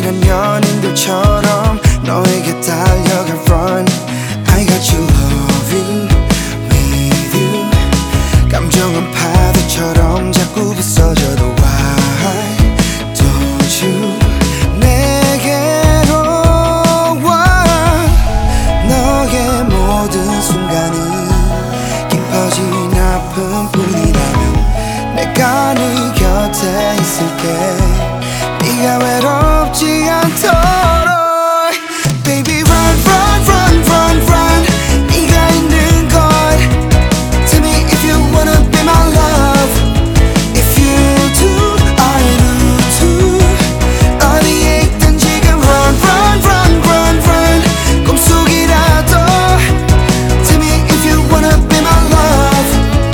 친한 연인들처럼 너에게 달려가 run. I got you loving with you. 감정은 파도처럼 자꾸 부서져도 why don't you 내게로 와. 너의 모든 순간이 깊어진 아픔뿐이라면 내가 네 곁에 있을게. 네가 외롭지 않도록. Baby run run run run run. 네가 있는 곳. Tell me if you wanna be my love. If you do I do too. 어디에 있든 지금 run run run run run. 꿈속이라도. Tell me if you wanna be my love.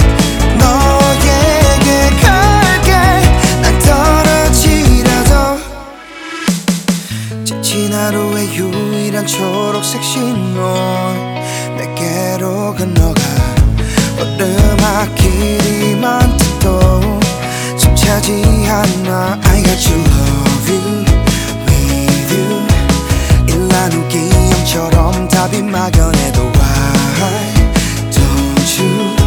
너에게 갈게 난 떨어지라도. 지친 하루의 유일한 초록색 신호 내게로 건너가. 오르막길이 많듯도 숨차지 않아. I got you loving with you. 일난 기형처럼 답이 막연해도 why don't you